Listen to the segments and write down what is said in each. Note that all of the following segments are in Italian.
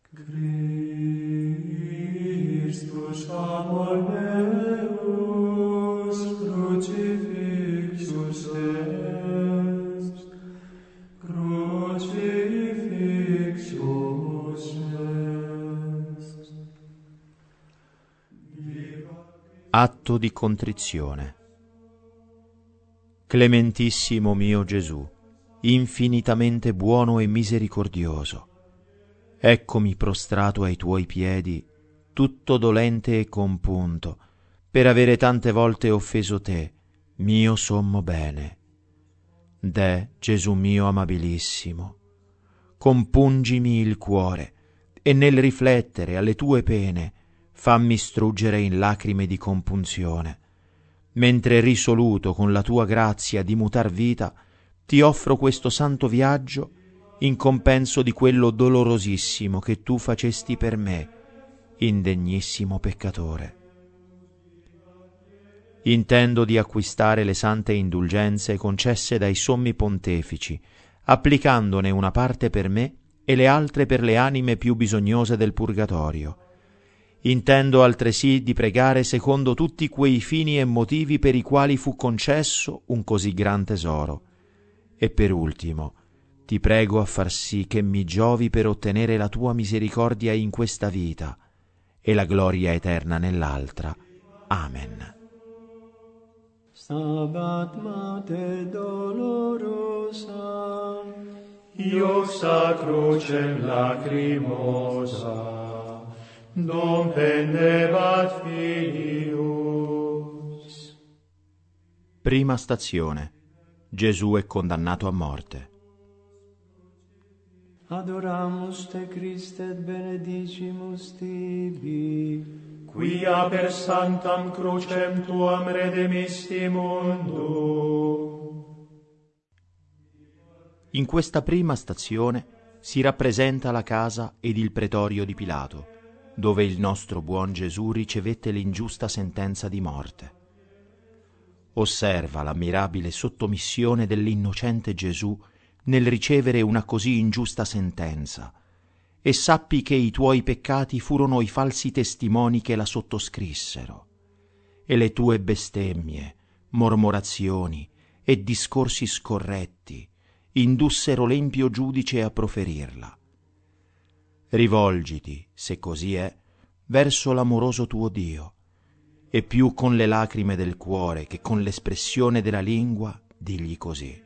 Christus amor meus crucifixus est, crucifixus est. Atto di contrizione. Clementissimo mio Gesù, infinitamente buono e misericordioso, eccomi prostrato ai tuoi piedi, tutto dolente e compunto, per avere tante volte offeso te, mio sommo bene. Deh, Gesù mio amabilissimo, compungimi il cuore, e nel riflettere alle tue pene fammi struggere in lacrime di compunzione, mentre risoluto con la tua grazia di mutar vita, ti offro questo santo viaggio in compenso di quello dolorosissimo che tu facesti per me, indegnissimo peccatore. Intendo di acquistare le sante indulgenze concesse dai sommi pontefici, applicandone una parte per me e le altre per le anime più bisognose del purgatorio. Intendo altresì di pregare secondo tutti quei fini e motivi per i quali fu concesso un così gran tesoro. E per ultimo, ti prego a far sì che mi giovi per ottenere la tua misericordia in questa vita e la gloria eterna nell'altra. Amen. Stabat Mater dolorosa, iosa crucem lacrimosa, non pendebat filius. Prima stazione. Gesù è condannato a morte. Adoramus te Christe et benedicimus tibi, quia per sanctam crucem tuam redemisti mundo. In questa prima stazione si rappresenta la casa ed il pretorio di Pilato, dove il nostro buon Gesù ricevette l'ingiusta sentenza di morte. Osserva l'ammirabile sottomissione dell'innocente Gesù nel ricevere una così ingiusta sentenza, e sappi che i tuoi peccati furono i falsi testimoni che la sottoscrissero, e le tue bestemmie, mormorazioni e discorsi scorretti indussero l'empio giudice a proferirla. Rivolgiti, se così è, verso l'amoroso tuo Dio, e più con le lacrime del cuore che con l'espressione della lingua digli così: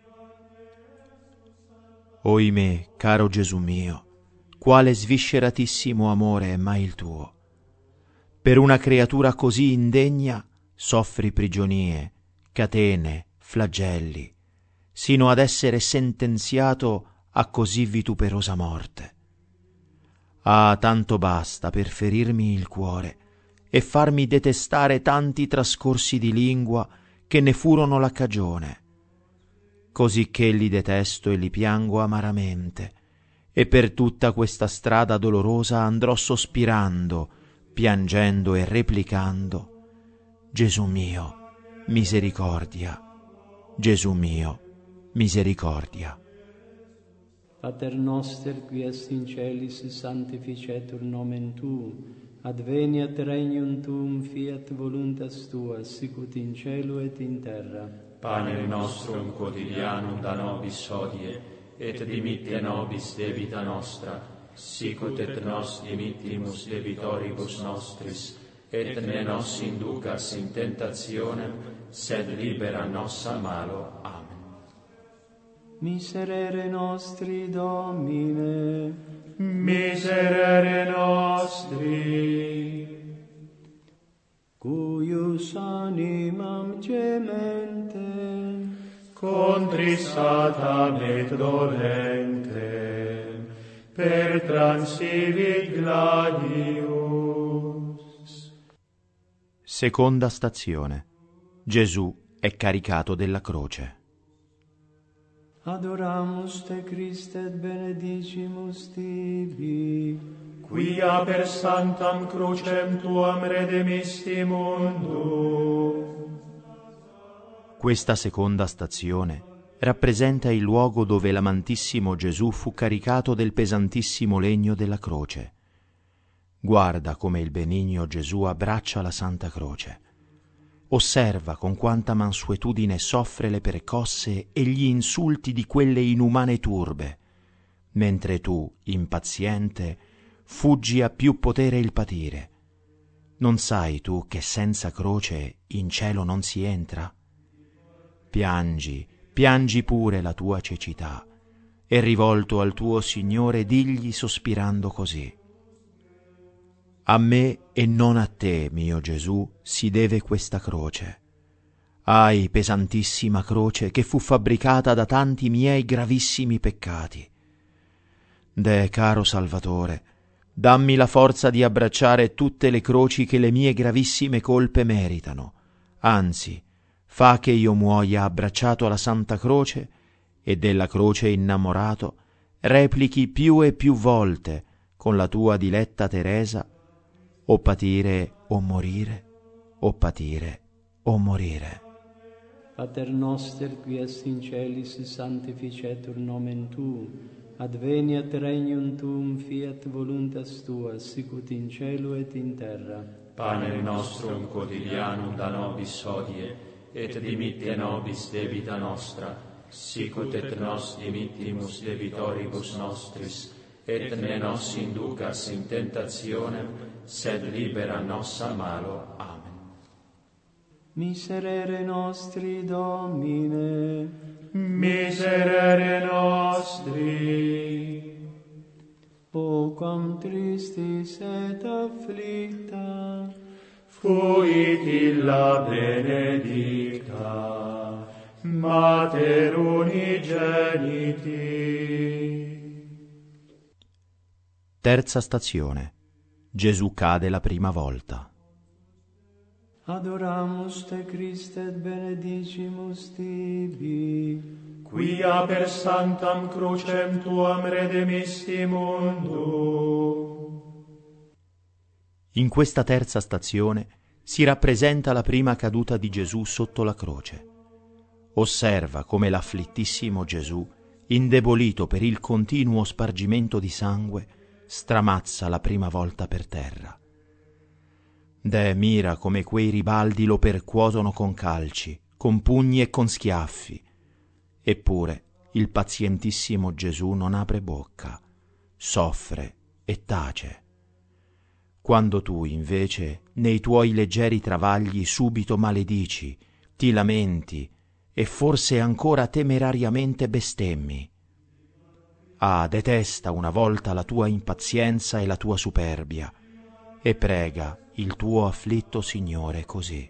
Oimè, caro Gesù mio, quale svisceratissimo amore è mai il tuo. Per una creatura così indegna soffri prigionie, catene, flagelli, sino ad essere sentenziato a così vituperosa morte. Ah, tanto basta per ferirmi il cuore e farmi detestare tanti trascorsi di lingua che ne furono la cagione, così che li detesto e li piango amaramente, e per tutta questa strada dolorosa andrò sospirando, piangendo e replicando: Gesù mio, misericordia, Gesù mio, misericordia. Pater noster, qui est in celis, sanctificetur nomen tuum, adveniat regnum tuum, fiat voluntas tua, sicut in cielo et in terra. Pane nostrum quotidianum da nobis hodie, et dimitte nobis debita nostra, sicut et nos dimittimus debitoribus nostris, et ne nos inducas in tentationem, sed libera nos a malo. Amen. Miserere nostri, Domine, Miserere nostri, cuius animam gementem, contristatam et dolentem, per transivit gladius. Seconda stazione. Gesù è caricato della croce. Adoramus te Christe et benedicimus tibi, quia per sanctam crucem tuam redemisti mundo. Questa seconda stazione rappresenta il luogo dove l'amantissimo Gesù fu caricato del pesantissimo legno della croce, Guarda come il benigno Gesù abbraccia la Santa Croce. Osserva con quanta mansuetudine soffre le percosse e gli insulti di quelle inumane turbe, mentre tu, impaziente, fuggi a più potere il patire. Non sai tu che senza croce in cielo non si entra? Piangi, piangi pure la tua cecità, e rivolto al tuo Signore digli sospirando così: a me e non a te, mio Gesù, si deve questa croce. Ahi, pesantissima croce, che fu fabbricata da tanti miei gravissimi peccati. Deh, caro Salvatore, dammi la forza di abbracciare tutte le croci che le mie gravissime colpe meritano. Anzi, fa che io muoia abbracciato alla Santa Croce e della croce innamorato replichi più e più volte con la tua diletta Teresa: o patire o morire, o patire o morire. Pater noster, qui est in celis, sanctificetur nomen tu, adveniat regnum tuum, fiat voluntas tua, sicut in cielo et in terra. Pane nostrum quotidianum da nobis hodie, et dimitte nobis debita nostra, sicut et nos dimittimus debitoribus nostris, et ne nos inducas in tentationem, sed libera nos a malo. Amen. Miserere nostri, Domine. Miserere nostri. O quam tristis et afflicta fuit illa benedicta, Mater unigeniti. Terza stazione. Gesù cade la prima volta. Adoramus te, Christe, et benedicimus tibi, quia per sanctam crucem tuam redemisti mundo. In questa terza stazione si rappresenta la prima caduta di Gesù sotto la croce. Osserva come l'afflittissimo Gesù, indebolito per il continuo spargimento di sangue, stramazza la prima volta per terra. Deh, mira come quei ribaldi lo percuotono con calci, con pugni e con schiaffi. Eppure il pazientissimo Gesù non apre bocca, soffre e tace. Quando tu, invece, nei tuoi leggeri travagli subito maledici, ti lamenti e forse ancora temerariamente bestemmi. Ah, detesta una volta la tua impazienza e la tua superbia e prega il tuo afflitto Signore così: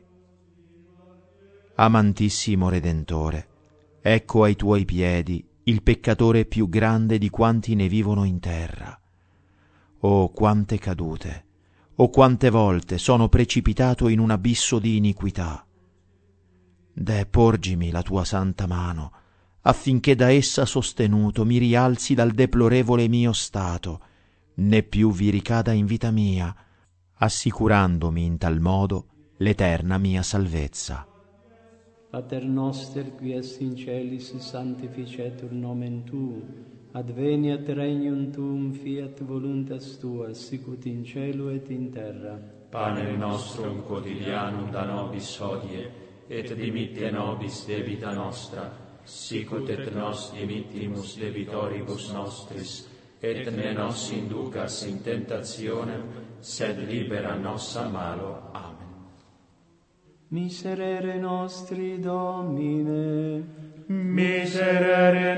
amantissimo Redentore, ecco ai tuoi piedi il peccatore più grande di quanti ne vivono in terra. Oh, quante cadute, oh, quante volte sono precipitato in un abisso di iniquità. Deh, porgimi la tua santa mano, affinché da essa sostenuto mi rialzi dal deplorevole mio stato, né più vi ricada in vita mia, assicurandomi in tal modo l'eterna mia salvezza. Pater noster, qui est in celis, sanctificetur nomen tu, adveniat regnum tuum, fiat voluntas tua, sicut in cielo et in terra. Pane nostrum quotidianum da nobis hodie, et dimitte nobis debita nostra, sicut et nos dimittimus debitoribus nostris, et ne nos inducas in tentationem, sed libera nos a malo. Amen. Miserere nostri, Domine. Miserere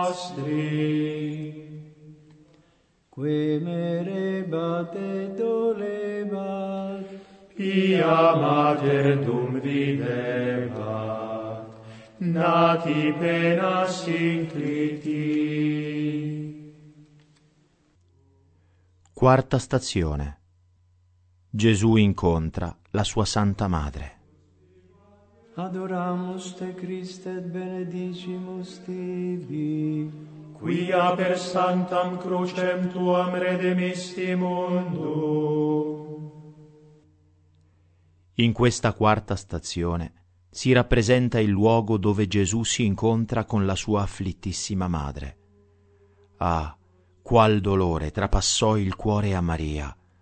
nostri. Que merebat et dolebat, Pia Mater dum videbat, nati penas incliti. Quarta stazione. Gesù incontra la sua Santa Madre. Adoramus te, Christe, et benedicimus tibi, quia per sanctam crucem tuam redemisti mundo. In questa quarta stazione si rappresenta il luogo dove Gesù si incontra con la sua afflittissima madre. Ah, qual dolore trapassò il cuore a Maria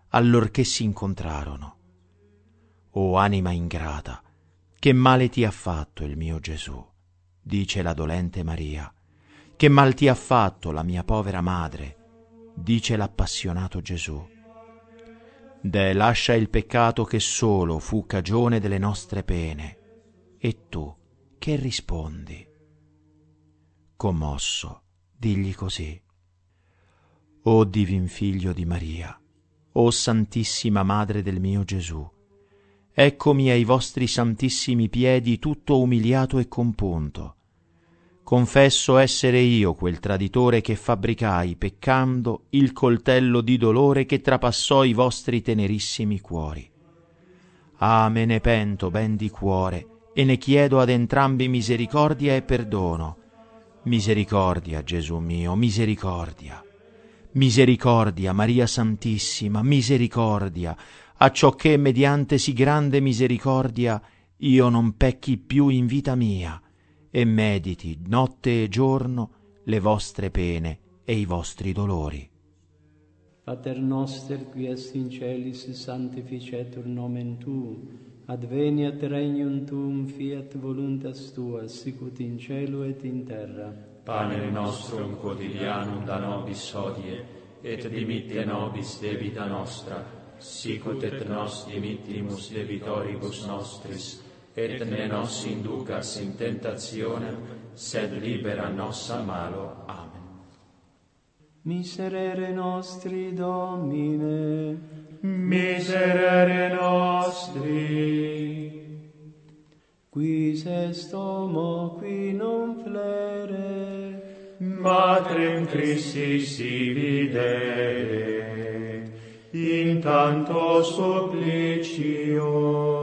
allorché si incontrarono. O anima ingrata, che male ti ha fatto il mio Gesù? Dice la dolente Maria. Che mal ti ha fatto la mia povera madre? Dice l'appassionato Gesù. Deh, lascia il peccato che solo fu cagione delle nostre pene. E tu che rispondi? Commosso, digli così. O divin figlio di Maria, o Santissima Madre del mio Gesù, eccomi ai vostri santissimi piedi tutto umiliato e compunto. Confesso essere io quel traditore che fabbricai, peccando, il coltello di dolore che trapassò i vostri tenerissimi cuori. Ah, me ne pento ben di cuore e ne chiedo ad entrambi misericordia e perdono. Misericordia, Gesù mio, misericordia. Misericordia, Maria Santissima, misericordia, acciò che, mediante sì grande misericordia, io non pecchi più in vita mia, e mediti notte e giorno le vostre pene e i vostri dolori. Pater noster, qui est in celis, sanctificetur nomen tu, adveniat regnum tuum, fiat voluntas tua, sicut in cielo et in terra. Pane nostrum quotidianum da nobis hodie, et dimitte nobis debita nostra, sicut et nos dimittimus debitoribus nostris, et ne nos inducas in tentationem, sed libera nos a malo. Amen. Miserere nostri, Domine, Miserere nostri, quis est homo qui non flere, Matrem Christi si videre, in tanto supplicio.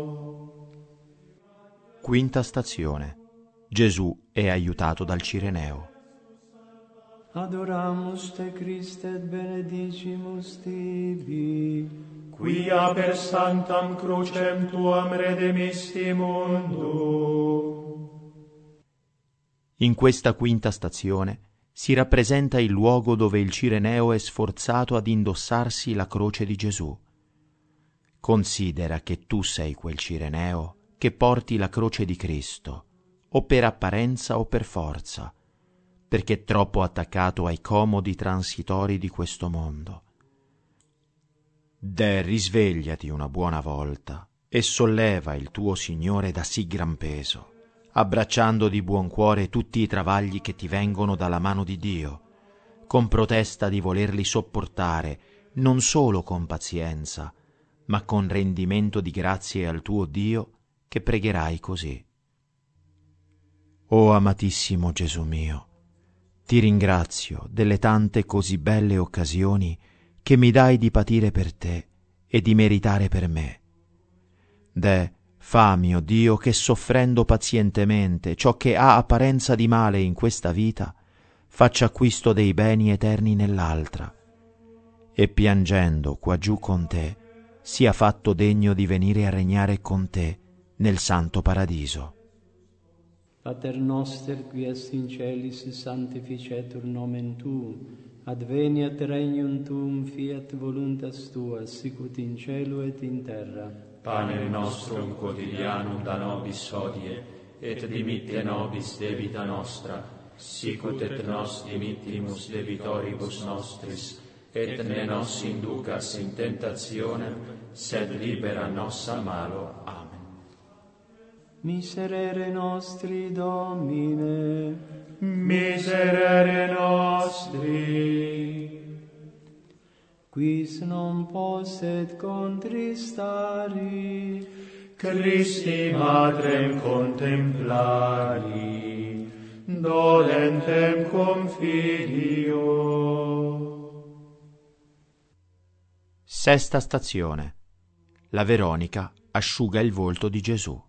Quinta stazione. Gesù è aiutato dal Cireneo. adoramus te Christe et benedicimus tibi, Quia per sanctam crucem tuam redemisti mundo. In questa quinta stazione si rappresenta il luogo dove il Cireneo è sforzato ad indossarsi la croce di Gesù. Considera che tu sei quel Cireneo che porti la croce di Cristo, o per apparenza o per forza, perché troppo attaccato ai comodi transitori di questo mondo. Deh, risvegliati una buona volta e solleva il tuo Signore da sì gran peso, abbracciando di buon cuore tutti i travagli che ti vengono dalla mano di Dio, con protesta di volerli sopportare non solo con pazienza, ma con rendimento di grazie al tuo Dio, che pregherai così. O amatissimo Gesù mio, ti ringrazio delle tante così belle occasioni che mi dai di patire per te e di meritare per me. Deh, fa, mio Dio, che soffrendo pazientemente ciò che ha apparenza di male in questa vita, faccia acquisto dei beni eterni nell'altra, e piangendo qua giù con te, sia fatto degno di venire a regnare con te nel santo paradiso. Pater noster, qui est in celis, sanctificetur nomen tu, adveniat regnum tuum, fiat voluntas tua, sicut in cielo et in terra. Pane nostrum quotidianum da nobis hodie, et dimitte nobis debita nostra, sicut et nos dimittimus debitoribus nostris, et ne nos inducas in tentationem, sed libera nos a malo. Amen. Miserere nostri, Domine, Miserere nostri, quis non posset contristari, Christi Matrem contemplari, dolentem confidio. Sesta stazione. La Veronica asciuga il volto di Gesù.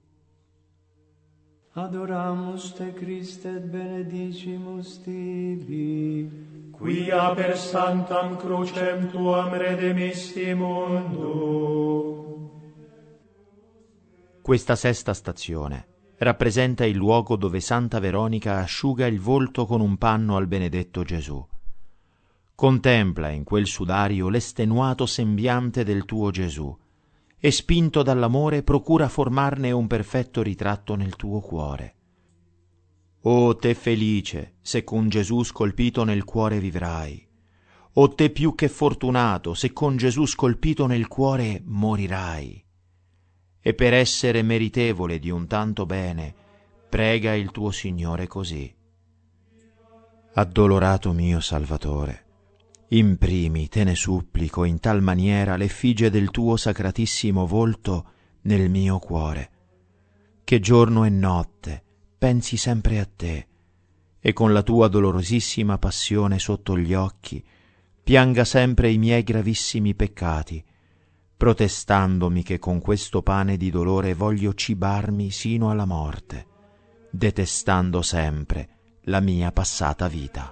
adoramus te Christe et benedicimus tibi, Quia per sanctam crucem tuam redemisti mundo. Questa sesta stazione rappresenta il luogo dove Santa Veronica asciuga il volto con un panno al benedetto Gesù. Contempla in quel sudario l'estenuato sembiante del tuo Gesù e, spinto dall'amore, procura formarne un perfetto ritratto nel tuo cuore. O te felice, se con Gesù scolpito nel cuore vivrai! O te più che fortunato, se con Gesù scolpito nel cuore morirai! E per essere meritevole di un tanto bene, prega il tuo Signore così. Addolorato mio Salvatore, imprimi, te ne supplico, in tal maniera l'effigie del tuo sacratissimo volto nel mio cuore, che giorno e notte pensi sempre a te, e con la tua dolorosissima passione sotto gli occhi pianga sempre i miei gravissimi peccati, protestandomi che con questo pane di dolore voglio cibarmi sino alla morte, detestando sempre la mia passata vita.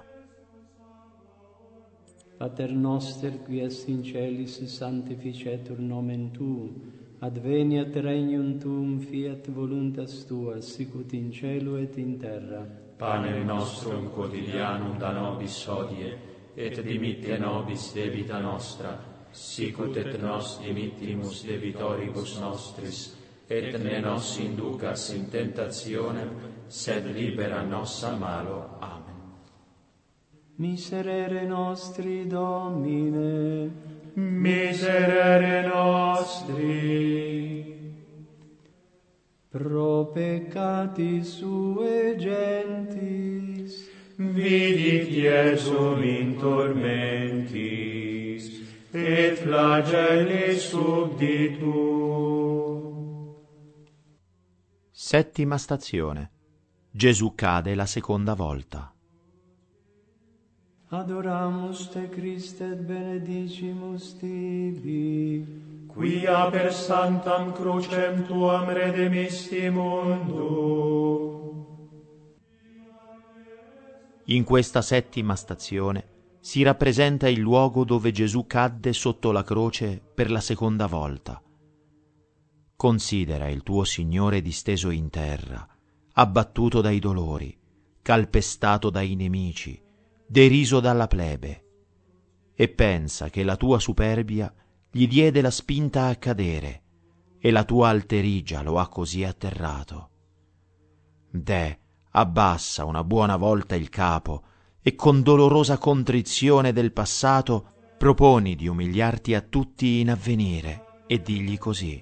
Pater noster, qui est in celis, sanctificetur nomen tuum, adveniat regnum tuum, fiat voluntas tua, sicut in cielo et in terra. Pane nostrum quotidianum da nobis hodie, et dimitte nobis debita nostra, sicut et nos dimittimus debitoribus nostris, et ne nos inducas in tentationem, sed libera nos a malo. Amen. Miserere nostri, Domine, Miserere nostri, pro peccatis sue gentis, vidit Iesum in tormentis, et flagellis subditu. Settima stazione. Gesù cade la seconda volta. Adoramus te, Christe, et benedicimus tibi, Quia per sanctam crucem tuam redemisti mundo. In questa settima stazione si rappresenta il luogo dove Gesù cadde sotto la croce per la seconda volta. Considera il tuo Signore disteso in terra, abbattuto dai dolori, calpestato dai nemici, deriso dalla plebe, e pensa che la tua superbia gli diede la spinta a cadere e la tua alterigia lo ha così atterrato. Deh, abbassa una buona volta il capo e con dolorosa contrizione del passato proponi di umiliarti a tutti in avvenire e digli così: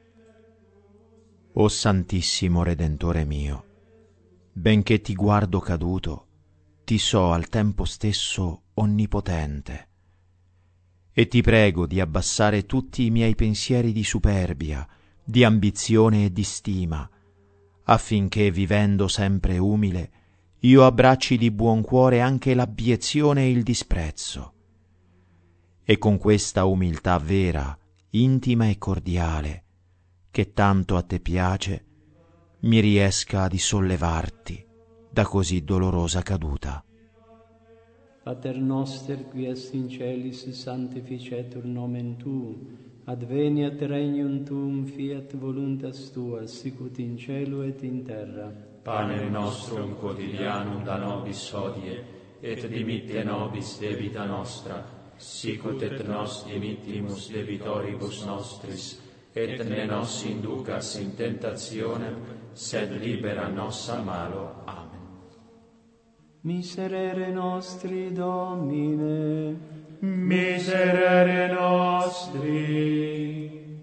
O Santissimo Redentore mio, benché ti guardo caduto, ti so al tempo stesso onnipotente, e ti prego di abbassare tutti i miei pensieri di superbia, di ambizione e di stima, affinché, vivendo sempre umile, io abbracci di buon cuore anche l'abiezione e il disprezzo, e con questa umiltà vera, intima e cordiale, che tanto a te piace, mi riesca di sollevarti da così dolorosa caduta. Pater noster, qui est in celis, sanctificetur nomen tuum, adveniat regnum tuum, fiat voluntas tua, sicut in cielo et in terra. Pane nostrum quotidianum da nobis hodie, et dimitte nobis debita nostra, sicut et nos dimittimus debitoribus nostris, et ne nos inducas in tentationem, sed libera nos a malo. Amen. Miserere nostri, Domine, Miserere nostri,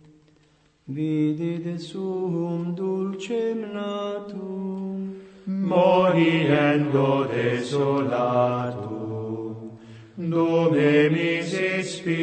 vidite suum dulcem natum, moriendo desolatum, Domemis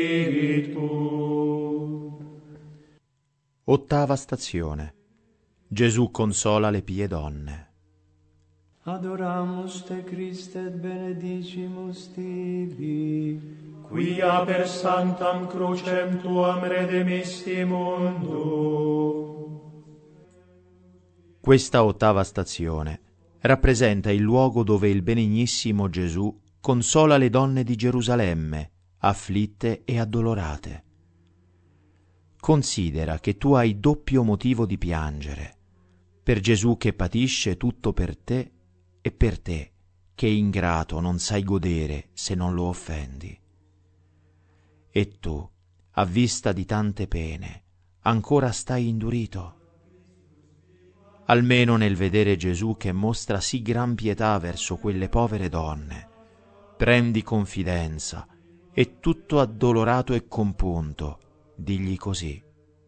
Spiritu. Ottava stazione. Gesù consola le pie donne. Adoramus te, Christe, et benedicimus tibi, Quia per sanctam crucem tuam redemisti mundo. Questa ottava stazione rappresenta il luogo dove il benignissimo Gesù consola le donne di Gerusalemme, afflitte e addolorate. Considera che tu hai doppio motivo di piangere, per Gesù che patisce tutto per te, che ingrato non sai godere se non lo offendi. E tu, a vista di tante pene, ancora stai indurito? Almeno nel vedere Gesù che mostra sì gran pietà verso quelle povere donne, prendi confidenza e tutto addolorato e compunto, digli così: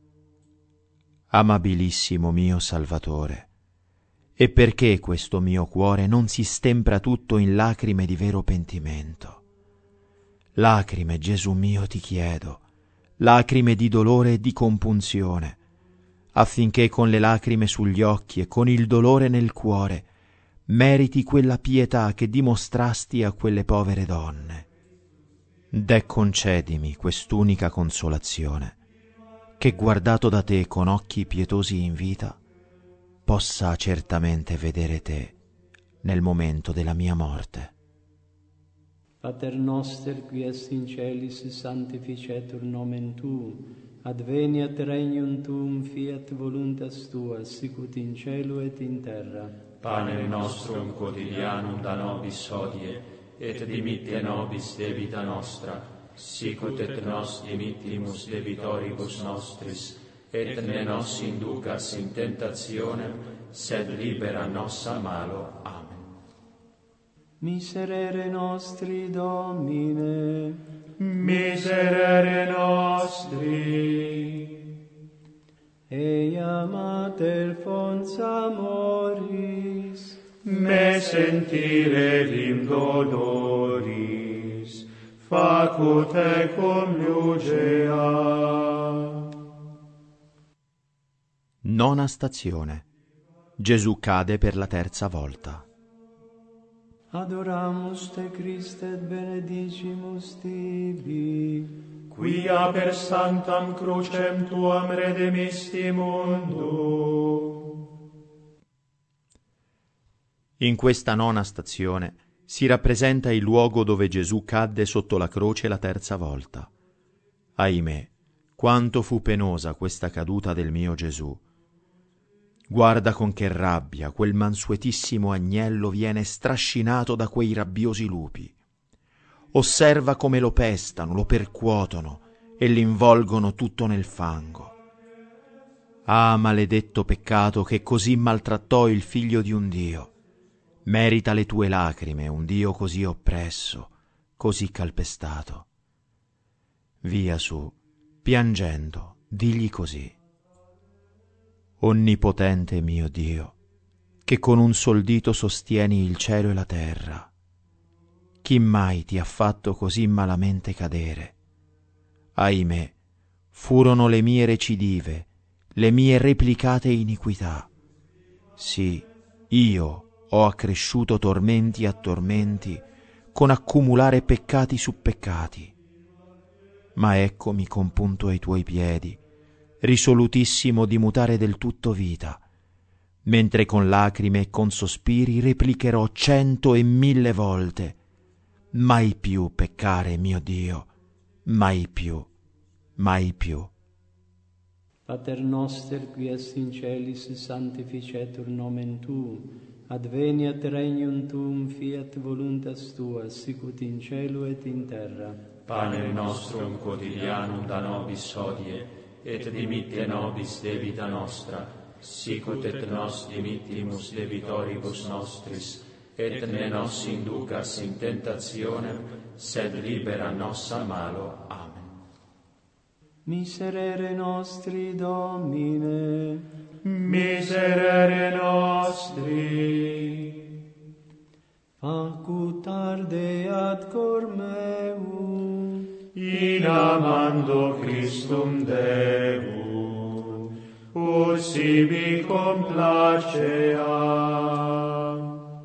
amabilissimo mio Salvatore, e perché questo mio cuore non si stempra tutto in lacrime di vero pentimento? Lacrime, Gesù mio, ti chiedo, lacrime di dolore e di compunzione, affinché con le lacrime sugli occhi e con il dolore nel cuore meriti quella pietà che dimostrasti a quelle povere donne. Deh concedimi quest'unica consolazione, che guardato da te con occhi pietosi in vita, possa certamente vedere te nel momento della mia morte. Pater noster, qui est in celis, sanctificetur nomen tu, adveniat regnum tuum, fiat voluntas tua, sicut in cielo et in terra. Pane nostrum quotidianum da nobis hodie, et dimitte nobis debita nostra, sicut et nos dimittimus debitoribus nostris, et ne nos inducas in tentationem, sed libera nos a malo. Amen. Miserere nostri, Domine. Miserere nostri. Eia mater fons amoris, Me sentire lim doloris, facut ecum lugea. Nona stazione. Gesù cade per la terza volta. adoramus te Christe et benedicimus tibi, Quia per sanctam crucem tuam redemisti mundo. In questa nona stazione si rappresenta il luogo dove Gesù cadde sotto la croce la terza volta. Ahimè, quanto fu penosa questa caduta del mio Gesù. Guarda con che rabbia quel mansuetissimo agnello viene strascinato da quei rabbiosi lupi. Osserva come lo pestano, lo percuotono e l'involgono tutto nel fango. Ah, maledetto peccato che così maltrattò il figlio di un Dio. Merita le tue lacrime un Dio così oppresso, così calpestato. Via su, piangendo, digli così: Onnipotente mio Dio, che con un sol dito sostieni il cielo e la terra, chi mai ti ha fatto così malamente cadere? Ahimè, furono le mie recidive, le mie replicate iniquità. Sì, io ho accresciuto tormenti a tormenti con accumulare peccati su peccati. Ma eccomi compunto ai tuoi piedi, risolutissimo di mutare del tutto vita, mentre con lacrime e con sospiri replicherò 100 e 1000 volte: mai più peccare, mio Dio, mai più, mai più. Pater noster, qui est in celis, sanctificetur nomen tu, adveniat regnum tuum, fiat voluntas tua, sicut in cielo et in terra. Pane nostrum quotidianum da nobis hodie, et dimitte nobis debita nostra, sicut et nos dimittimus debitoribus nostris, et ne nos inducas in tentationem, sed libera nos a malo. Amen. Miserere nostri, Domine. Miserere nostri. Facut ardeat cor meum, In amando Christum Deum, ut sibi complacea.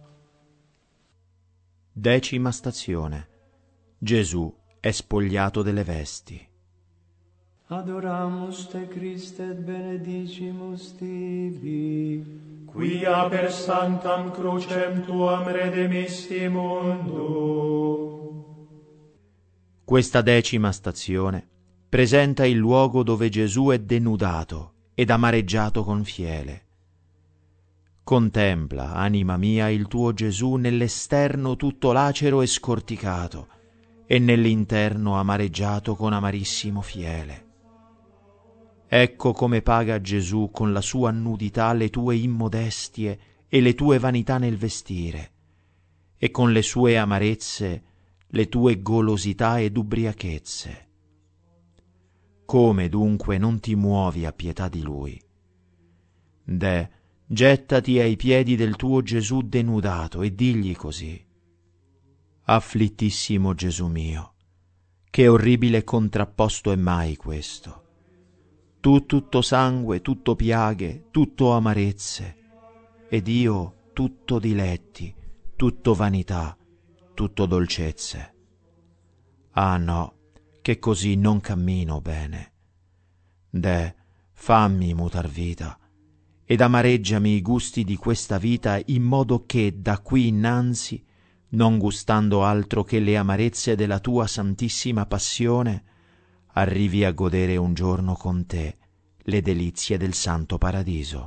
Decima stazione. Gesù è spogliato delle vesti. adoramus te Christe et benedicimus tibi, Quia per sanctam crucem tuam redemisti mundo. Questa decima stazione presenta il luogo dove Gesù è denudato ed amareggiato con fiele. Contempla, anima mia, il tuo Gesù nell'esterno tutto lacero e scorticato, e nell'interno amareggiato con amarissimo fiele. Ecco come paga Gesù con la sua nudità le tue immodestie e le tue vanità nel vestire, e con le sue amarezze le tue golosità ed ubriachezze. Come dunque non ti muovi a pietà di Lui? Deh, gettati ai piedi del tuo Gesù denudato e digli così: afflittissimo Gesù mio, che orribile contrapposto è mai questo? Tu tutto sangue, tutto piaghe, tutto amarezze, ed io tutto diletti, tutto vanità, tutto dolcezze. Ah no, che così non cammino bene. Deh, fammi mutar vita, ed amareggiami i gusti di questa vita, in modo che da qui innanzi, non gustando altro che le amarezze della tua santissima passione, arrivi a godere un giorno con te le delizie del santo paradiso.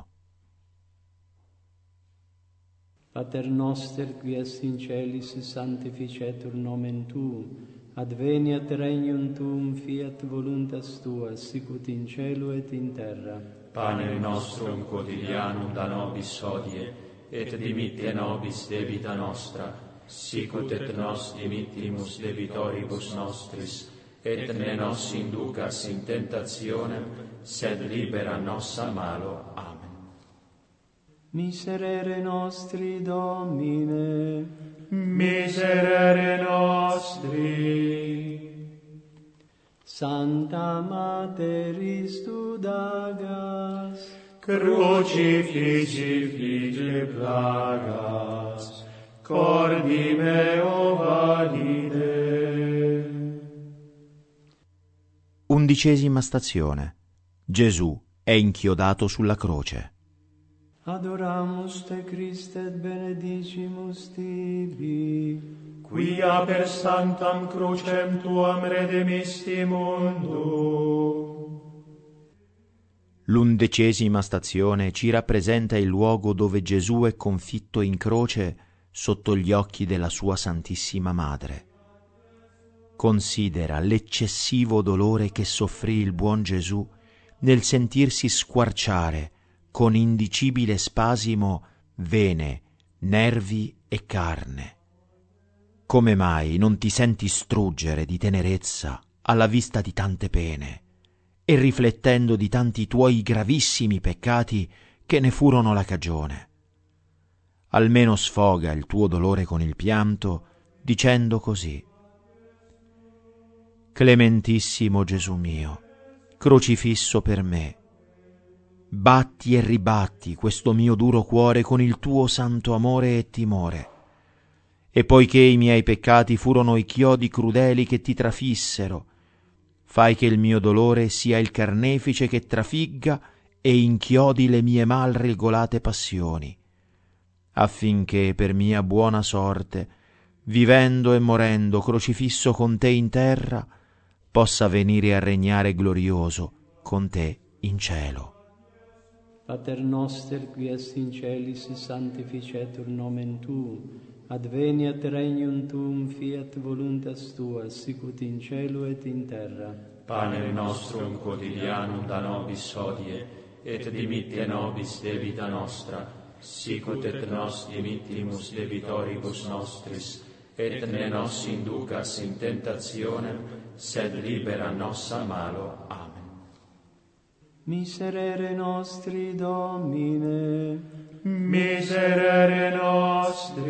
Pater noster, qui est in celis, sanctificetur nomen tuum, adveniat regnum tuum, fiat voluntas tua, sicut in cielo et in terra. Pane nostrum quotidianum da nobis hodie, et dimitte nobis debita nostra, sicut et nos dimittimus debitoribus nostris, et ne nos inducas in tentationem, sed libera nos a malo. Amen. Miserere nostri, Domine. Miserere nostri. Santa Materis Tudagas, Crucifixi fige plagas, cordi meo valide. 11ª stazione. Gesù è inchiodato sulla croce. Adoramus te Christe et benedicimus tibi, Quia per sanctam crucem tuam redemisti mundo. L'11ª stazione ci rappresenta il luogo dove Gesù è confitto in croce sotto gli occhi della sua Santissima Madre. Considera l'eccessivo dolore che soffrì il buon Gesù nel sentirsi squarciare con indicibile spasimo vene, nervi e carne. Come mai non ti senti struggere di tenerezza alla vista di tante pene e riflettendo di tanti tuoi gravissimi peccati che ne furono la cagione? Almeno sfoga il tuo dolore con il pianto dicendo così: Clementissimo Gesù mio, crocifisso per me, batti e ribatti questo mio duro cuore con il tuo santo amore e timore. E poiché i miei peccati furono i chiodi crudeli che ti trafissero, fai che il mio dolore sia il carnefice che trafigga e inchiodi le mie mal regolate passioni, affinché per mia buona sorte, vivendo e morendo crocifisso con te in terra, possa venire a regnare glorioso con te in cielo. Pater noster, qui est in celis, sanctificetur nomen tuum, adveniat regnum tuum, fiat voluntas tua, sicut in cielo et in terra. Pane nostrum quotidianum da nobis hodie, et dimitte nobis debita nostra, sicut et nos dimittimus debitoribus nostris, et ne nos inducas in tentationem, sed libera nos a malo. Amen. Miserere nostri, Domine. Miserere nostri.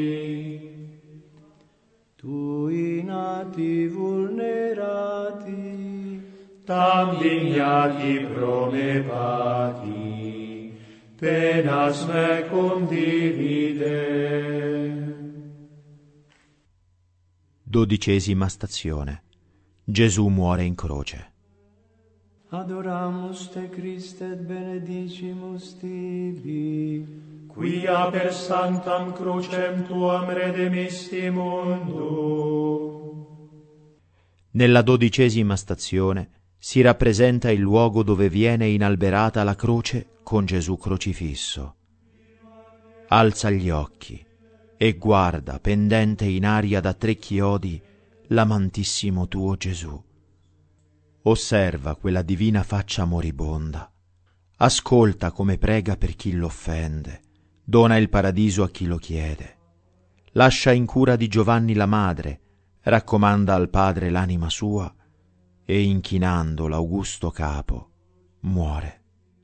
Tui nati vulnerati, tam dignati pro me pati, penas me condivide. 12ª stazione. Gesù muore in croce. Adoramus te Christe et benedicimus tibi, Quia per sanctam crucem tuam redemisti mundo. Nella 12ª stazione si rappresenta il luogo dove viene inalberata la croce con Gesù crocifisso. alza gli occhi e guarda pendente in aria da 3 chiodi l'amantissimo tuo Gesù. Osserva quella divina faccia moribonda, ascolta come prega per chi l'offende, dona il paradiso a chi lo chiede, lascia in cura di Giovanni la madre, raccomanda al Padre l'anima sua e inchinando l'augusto capo muore.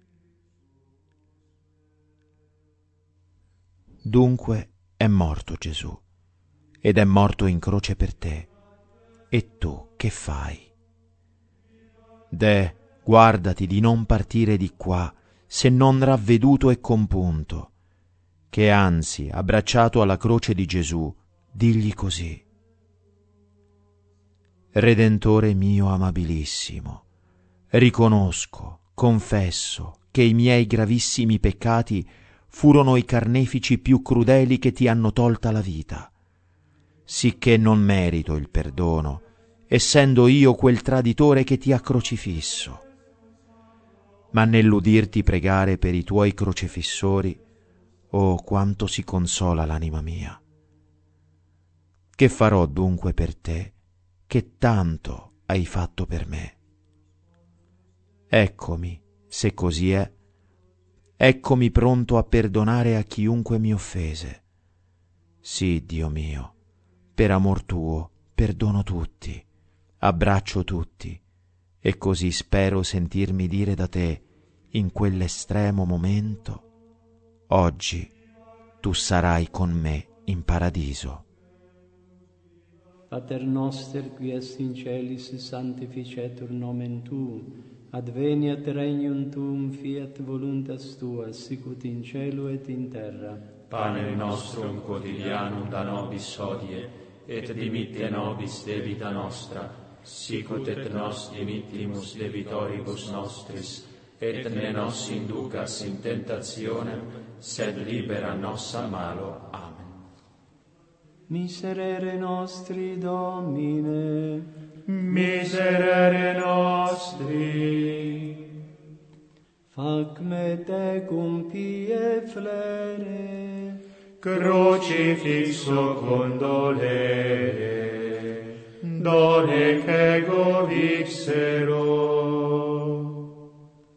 Dunque è morto Gesù, ed è morto in croce per te. E tu che fai? Deh, guardati di non partire di qua se non ravveduto e compunto, che anzi, abbracciato alla croce di Gesù, digli così: Redentore mio amabilissimo, riconosco, confesso che i miei gravissimi peccati furono i carnefici più crudeli che ti hanno tolta la vita, sicché non merito il perdono, essendo io quel traditore che ti ha crocifisso. Ma nell'udirti pregare per i tuoi crocefissori, oh quanto si consola l'anima mia. Che farò dunque per te, che tanto hai fatto per me? Eccomi, se così è, eccomi pronto a perdonare a chiunque mi offese. Sì, Dio mio, per amor tuo perdono tutti, abbraccio tutti, e così spero sentirmi dire da te in quell'estremo momento: oggi tu sarai con me in paradiso. Pater noster, qui est in celis, sanctificetur nomen tuum, adveniat regnum tuum, fiat voluntas tua, sicut in cielo et in terra. Pane nostrum quotidianum da nobis hodie, et dimitte nobis debita nostra, sicut et nos dimittimus debitoribus nostris, et ne nos inducas in tentationem, sed libera nos a malo. Amen. Miserere nostri, Domine, Miserere nostri, fac me tecum pie flere, crucifixo condolere, donec ego vixero.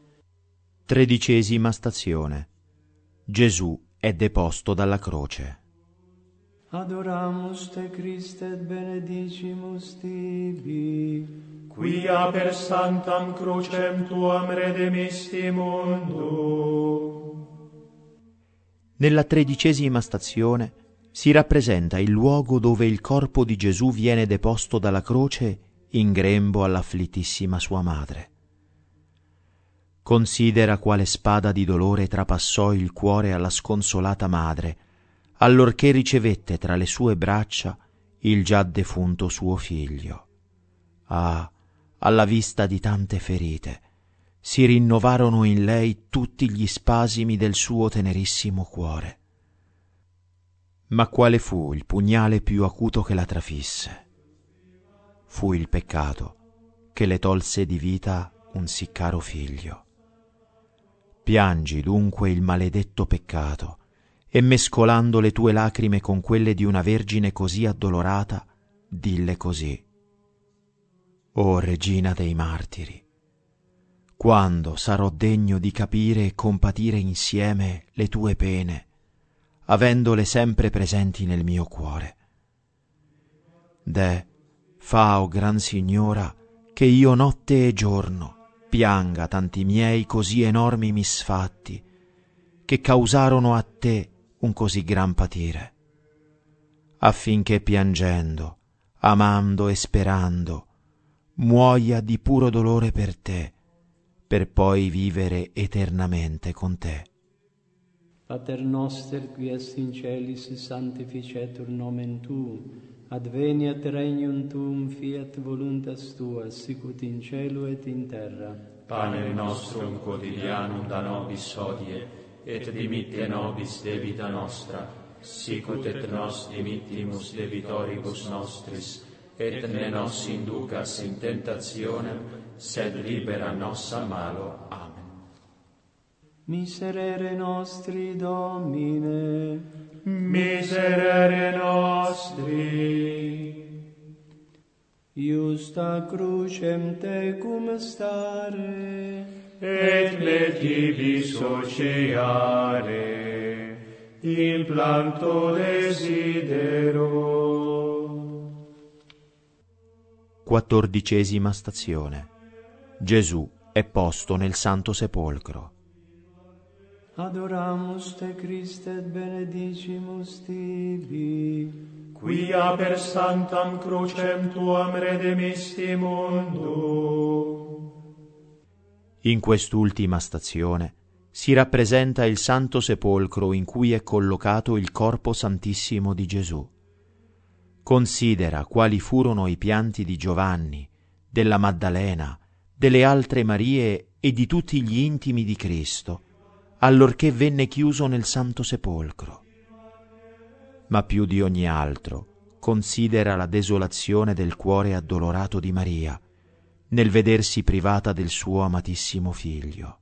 13ª stazione. Gesù è deposto dalla croce. Adoramus te Christe et benedicimus tibi, Quia per sanctam crucem tuam redemisti mundum. Nella 13ª stazione si rappresenta il luogo dove il corpo di Gesù viene deposto dalla croce in grembo all'afflittissima sua madre. Considera quale spada di dolore trapassò il cuore alla sconsolata madre, allorché ricevette tra le sue braccia il già defunto suo figlio. Ah, alla vista di tante ferite, si rinnovarono in lei tutti gli spasimi del suo tenerissimo cuore. Ma quale fu il pugnale più acuto che la trafisse? Fu il peccato che le tolse di vita un sì caro figlio. Piangi dunque il maledetto peccato, e mescolando le tue lacrime con quelle di una vergine così addolorata, dille così: O Regina dei martiri, quando sarò degno di capire e compatire insieme le tue pene, avendole sempre presenti nel mio cuore? Deh, fa, o gran Signora, che io notte e giorno pianga tanti miei così enormi misfatti, che causarono a te un così gran patire, affinché piangendo, amando e sperando, muoia di puro dolore per te, per poi vivere eternamente con te. Pater noster, qui est in celis, sanctificetur nomen tuum, adveniat regnum tuum, fiat voluntas tua, sicut in cielo et in terra. Pane nostrum quotidianum da nobis hodie, et dimitte nobis debita nostra, sicut et nos dimittimus debitoribus nostris, et ne nos inducas in tentationem, sed libera nos a malo. Amen. Miserere nostri, Domine. Miserere nostri. Iusta crucem tecum stare, et me tibi sociare, implanto desidero. 14ª stazione. Gesù è posto nel Santo Sepolcro. Adoramus te, Christe, et benedicimus tibi, Quia per santam crucem tuam redemisti mundo. In quest'ultima stazione si rappresenta il Santo Sepolcro in cui è collocato il corpo santissimo di Gesù. Considera quali furono i pianti di Giovanni, della Maddalena, delle altre Marie e di tutti gli intimi di Cristo, allorché venne chiuso nel Santo Sepolcro. Ma più di ogni altro considera la desolazione del cuore addolorato di Maria nel vedersi privata del suo amatissimo figlio.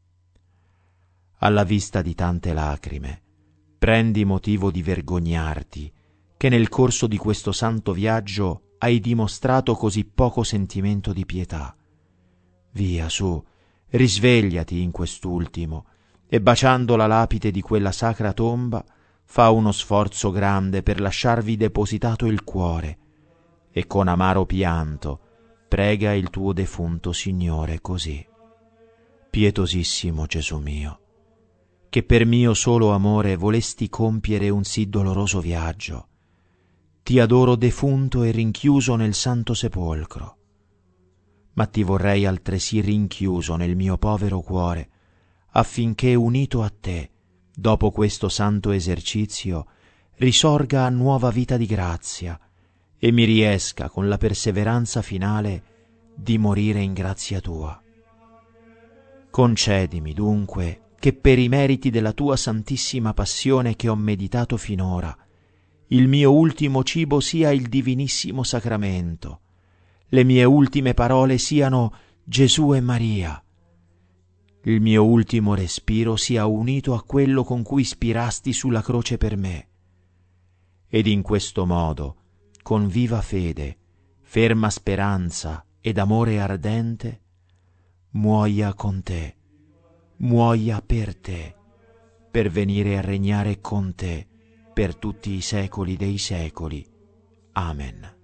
Alla vista di tante lacrime, prendi motivo di vergognarti che nel corso di questo santo viaggio hai dimostrato così poco sentimento di pietà. Via, su, risvegliati in quest'ultimo e baciando la lapide di quella sacra tomba fa uno sforzo grande per lasciarvi depositato il cuore e con amaro pianto prega il tuo defunto Signore così. Pietosissimo Gesù mio, che per mio solo amore volesti compiere un sì doloroso viaggio, ti adoro defunto e rinchiuso nel Santo Sepolcro, ma ti vorrei altresì rinchiuso nel mio povero cuore, affinché unito a te, dopo questo santo esercizio, risorga a nuova vita di grazia e mi riesca con la perseveranza finale di morire in grazia tua. Concedimi dunque che per i meriti della tua santissima passione che ho meditato finora, il mio ultimo cibo sia il divinissimo sacramento, le mie ultime parole siano Gesù e Maria, il mio ultimo respiro sia unito a quello con cui spirasti sulla croce per me, ed in questo modo, con viva fede, ferma speranza ed amore ardente, muoia con te, muoia per te, per venire a regnare con te per tutti i secoli dei secoli. Amen.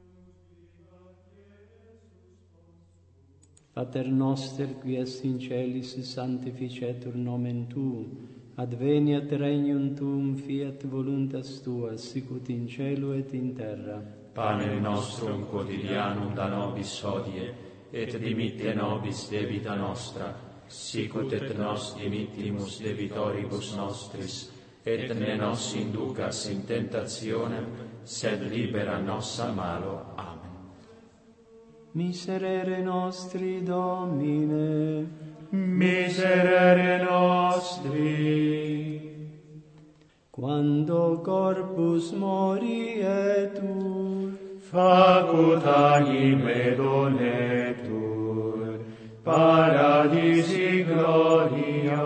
Pater noster, qui es in celis, sanctificetur nomen tuum, adveniat regnum tuum, fiat voluntas tua, sicut in cielo et in terra. Panem nostrum quotidianum da nobis hodie, et dimitte nobis debita nostra, sicut et nos dimittimus debitoribus nostris, et ne nos inducas in tentationem, sed libera nos a malo. Amen. Miserere nostri, Domine. Miserere nostri. Quando corpus morietur, facut anime donetur, paradisi gloria.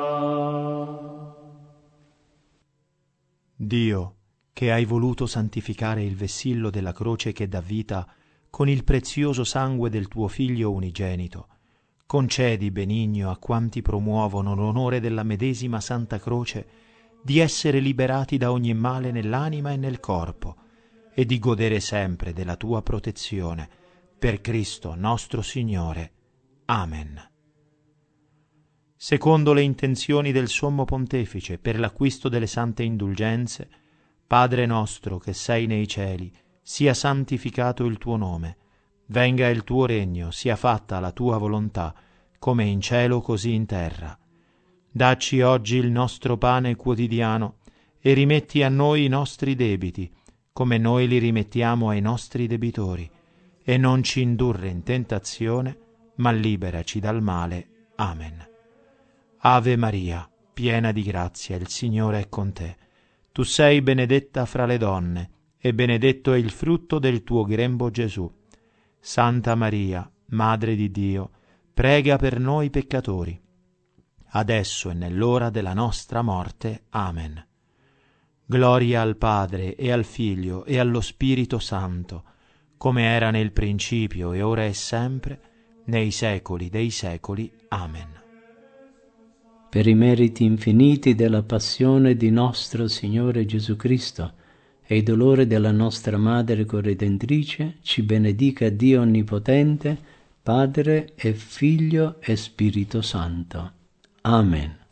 Dio, che hai voluto santificare il vessillo della croce che dà vita con il prezioso sangue del tuo Figlio unigenito, concedi benigno a quanti promuovono l'onore della medesima Santa Croce di essere liberati da ogni male nell'anima e nel corpo e di godere sempre della tua protezione. Per Cristo nostro Signore. Amen. Secondo le intenzioni del Sommo Pontefice per l'acquisto delle sante indulgenze, Padre nostro che sei nei cieli, sia santificato il tuo nome, venga il tuo regno, sia fatta la tua volontà, come in cielo così in terra. Dacci oggi il nostro pane quotidiano e rimetti a noi i nostri debiti, come noi li rimettiamo ai nostri debitori, e non ci indurre in tentazione, ma liberaci dal male. Amen. Ave Maria, piena di grazia, il Signore è con te. Tu sei benedetta fra le donne, e benedetto è il frutto del tuo grembo Gesù. Santa Maria, Madre di Dio, prega per noi peccatori, adesso e nell'ora della nostra morte. Amen. Gloria al Padre e al Figlio e allo Spirito Santo, come era nel principio e ora e sempre, nei secoli dei secoli. Amen. Per i meriti infiniti della passione di nostro Signore Gesù Cristo e i dolori della nostra Madre Corredentrice, ci benedica Dio Onnipotente, Padre e Figlio e Spirito Santo. Amen.